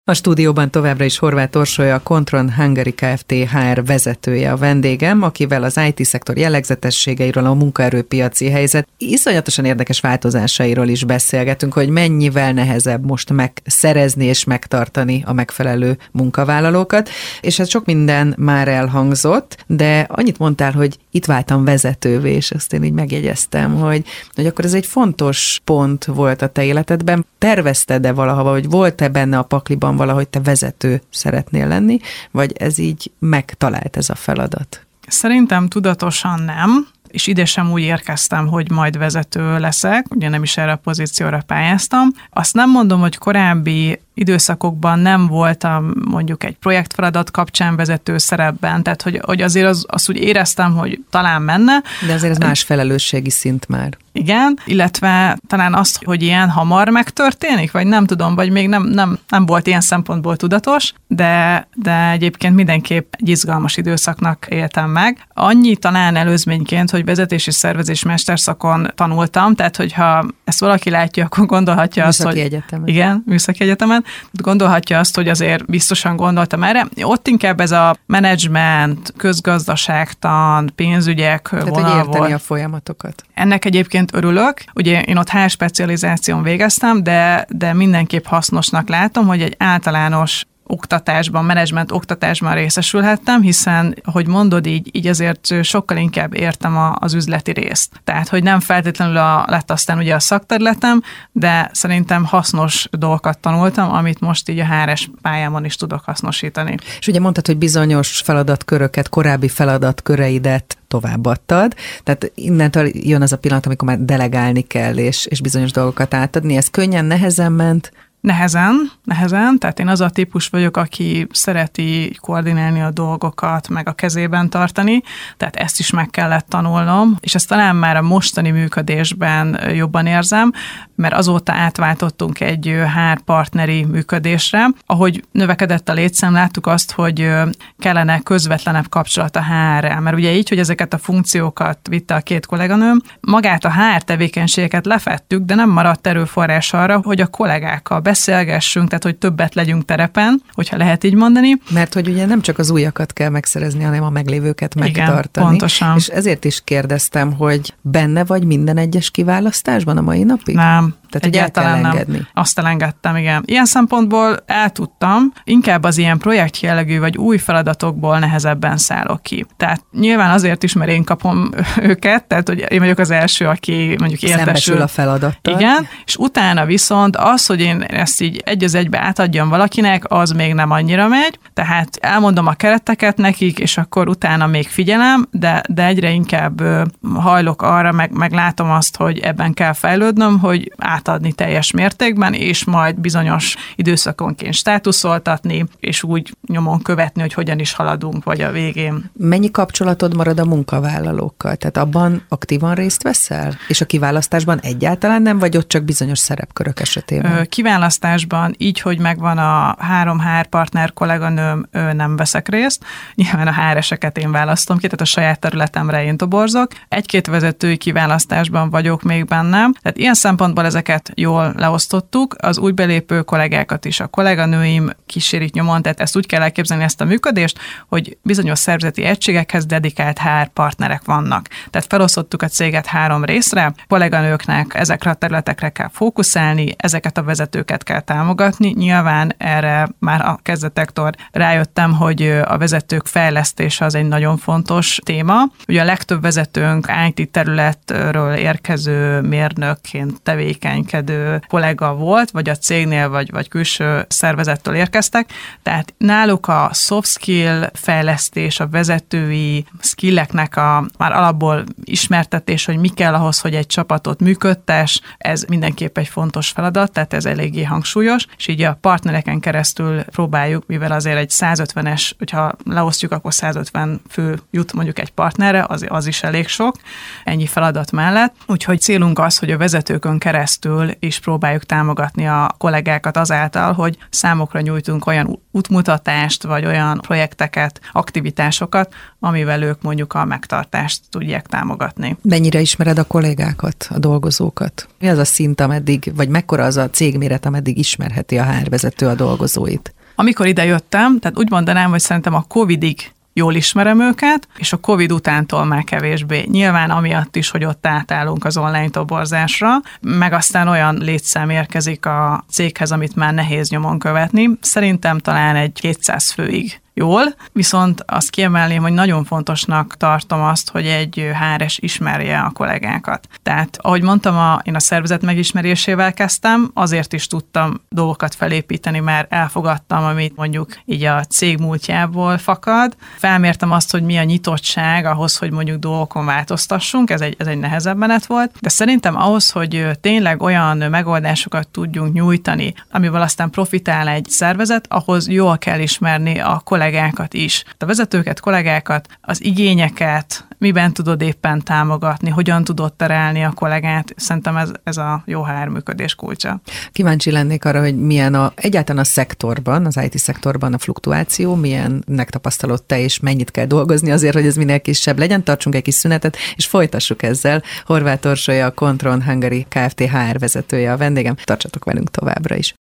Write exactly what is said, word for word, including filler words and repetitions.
A stúdióban továbbra is Horváth Orsolya, a Kontron Hungary Kft. há er vezetője a vendégem, akivel az í té-szektor jellegzetességeiről, a munkaerőpiaci helyzet iszonyatosan érdekes változásairól is beszélgetünk, hogy mennyivel nehezebb most megszerezni és megtartani a megfelelő munkavállalókat, és hát sok minden már elhangzott, de annyit mondtál, hogy itt váltam vezetővé, és azt én így megjegyeztem, hogy, hogy akkor ez egy fontos pont volt a te életedben. Tervezted-e valahova, hogy volt-e benne a pakliban valahogy te vezető szeretnél lenni, vagy ez így megtalált ez a feladat? Szerintem tudatosan nem, és ide sem úgy érkeztem, hogy majd vezető leszek, ugye nem is erre a pozícióra pályáztam. Azt nem mondom, hogy korábbi időszakokban nem voltam mondjuk egy projektfeladat kapcsán vezető szerepben, tehát hogy, hogy azért az, azt úgy éreztem, hogy talán menne. De azért ez más felelősségi szint már. Igen, illetve talán azt, hogy ilyen hamar megtörténik, vagy nem tudom, vagy még nem, nem, nem volt ilyen szempontból tudatos, de, de egyébként mindenképp egy izgalmas időszaknak éltem meg. Annyi talán előzményként, hogy vezetési szervezés mesterszakon tanultam, tehát hogyha ezt valaki látja, akkor gondolhatja műszaki azt, hogy... egyetemen. Igen, műszaki egyetemen. Gondolhatja azt, hogy azért biztosan gondoltam erre. Ott inkább ez a menedzsment, közgazdaságtan, pénzügyek tehát, vonal hogy érteni volt. a folyamatokat. Ennek egyébként örülök. Ugye én ott há er specializáción végeztem, de, de mindenképp hasznosnak látom, hogy egy általános oktatásban, menedzsment oktatásban részesülhettem, hiszen, ahogy mondod, így, így azért sokkal inkább értem a, az üzleti részt. Tehát, hogy nem feltétlenül a, lett aztán ugye a szakterületem, de szerintem hasznos dolgokat tanultam, amit most így a há er es pályámon is tudok hasznosítani. És ugye mondtad, hogy bizonyos feladatköröket, korábbi feladatköreidet továbbadtad, tehát innentől jön az a pillanat, amikor már delegálni kell, és, és bizonyos dolgokat átadni. Ez könnyen, nehezen ment? Nehezen, nehezen, tehát én az a típus vagyok, aki szereti koordinálni a dolgokat, meg a kezében tartani, tehát ezt is meg kellett tanulnom, és ezt talán már a mostani működésben jobban érzem, mert azóta átváltottunk egy há er partneri működésre. Ahogy növekedett a létszám, láttuk azt, hogy kellene közvetlenebb kapcsolat a há er-rel, mert ugye így, hogy ezeket a funkciókat vitte a két kolléganőm, magát a há er tevékenységeket lefettük, de nem maradt erőforrás arra, hogy a kollégákkal beszélgessünk, tehát hogy többet legyünk terepen, hogyha lehet így mondani. Mert hogy ugye nem csak az újakat kell megszerezni, hanem a meglévőket megtartani. Igen, pontosan. És ezért is kérdeztem, hogy benne vagy minden egyes kiválasztásban a mai napig? Nem. Tehát, hogy el kell engedni. Nem. Azt elengedtem, igen. Ilyen szempontból el tudtam, inkább az ilyen projektjellegű vagy új feladatokból nehezebben szállok ki. Tehát nyilván azért is, mert én kapom őket, tehát hogy én vagyok az első, aki mondjuk értesül. Szembesül a feladattal. Igen, és utána viszont az, hogy én ezt így egy az egybe átadjam valakinek, az még nem annyira megy, tehát elmondom a kereteket nekik, és akkor utána még figyelem, de, de egyre inkább hajlok arra, meg, meg látom azt, hogy ebben kell fejlődnöm, hogy átadni teljes mértékben, és majd bizonyos időszakonként státuszoltatni, és úgy nyomon követni, hogy hogyan is haladunk, vagy a végén. Mennyi kapcsolatod marad a munkavállalókkal? Tehát abban aktívan részt veszel? És a kiválasztásban egyáltalán nem, vagy ott csak bizonyos szerepkörök esetében? Kiválasztásban így, hogy megvan a három há er partner kolléganőm, nem veszek részt. Nyilván a há er eseket én választom ki, tehát a saját területemre én toborzok. Egy-két vezetői kiválasztásban vagyok még bennem. Tehát ilyen szempontból ezeket jól leosztottuk. Az új belépő kollégákat is a kolléganőim kísérik nyomon, tehát ezt úgy kell elképzelni ezt a működést, hogy bizonyos szervezeti egységekhez dedikált há er partnerek vannak. Tehát felosztottuk a céget három részre, kolléganőknek ezekre a területekre kell fókuszálni, ezeket a vezetőket kell támogatni. Nyilván erre már a kezdetektől rájöttem, hogy a vezetők fejlesztése az egy nagyon fontos téma. Ugye a legtöbb vezetőnk í té területről érkező mérnökként tevékenykedő kollega volt, vagy a cégnél, vagy, vagy külső szervezettől érkeztek. Tehát náluk a soft skill fejlesztés, a vezetői skilleknek a már alapból ismertetés, hogy mi kell ahhoz, hogy egy csapatot működtess, ez mindenképp egy fontos feladat, tehát ez eléggé hangsúlyos, és így a partnereken keresztül próbáljuk, mivel azért egy százötvenes, hogyha leosztjuk, akkor százötven fő jut mondjuk egy partnerre, az, az is elég sok, ennyi feladat mellett. Úgyhogy célunk az, hogy a vezetőkön keresztül is próbáljuk támogatni a kollégákat azáltal, hogy számokra nyújtunk olyan útmutatást, vagy olyan projekteket, aktivitásokat, amivel ők mondjuk a megtartást tudják támogatni. Mennyire ismered a kollégákat, a dolgozókat? Mi az a szint, ameddig, vagy mekkora az a cégméret, ameddig ismerheti a há er vezető a dolgozóit? Amikor ide jöttem, tehát úgy mondanám, hogy szerintem a Covidig jól ismerem őket, és a Covid utántól már kevésbé. Nyilván amiatt is, hogy ott átállunk az online toborzásra, meg aztán olyan létszám érkezik a céghez, amit már nehéz nyomon követni. Szerintem talán egy kétszáz főig jól, viszont azt kiemelném, hogy nagyon fontosnak tartom azt, hogy egy há er es ismerje a kollégákat. Tehát, ahogy mondtam, a, én a szervezet megismerésével kezdtem, azért is tudtam dolgokat felépíteni, mert elfogadtam, amit mondjuk így a cég múltjából fakad. Felmértem azt, hogy mi a nyitottság ahhoz, hogy mondjuk dolgokon változtassunk, ez egy, ez egy nehezebb menet volt, de szerintem ahhoz, hogy tényleg olyan megoldásokat tudjunk nyújtani, amivel aztán profitál egy szervezet, ahhoz jól kell ismerni a kollégákat is. A vezetőket, kollégákat, az igényeket, miben tudod éppen támogatni, hogyan tudod terelni a kollégát. Szerintem ez, ez a jó há er működés kulcsa. Kíváncsi lennék arra, hogy milyen a, egyáltalán a szektorban, az i té szektorban a fluktuáció, milyennek tapasztalod te, és mennyit kell dolgozni azért, hogy ez minél kisebb legyen. Tartsunk egy kis szünetet, és folytassuk ezzel. Horváth Orsolya, a Kontron Hungary Kft. há er vezetője a vendégem. Tartsatok velünk továbbra is.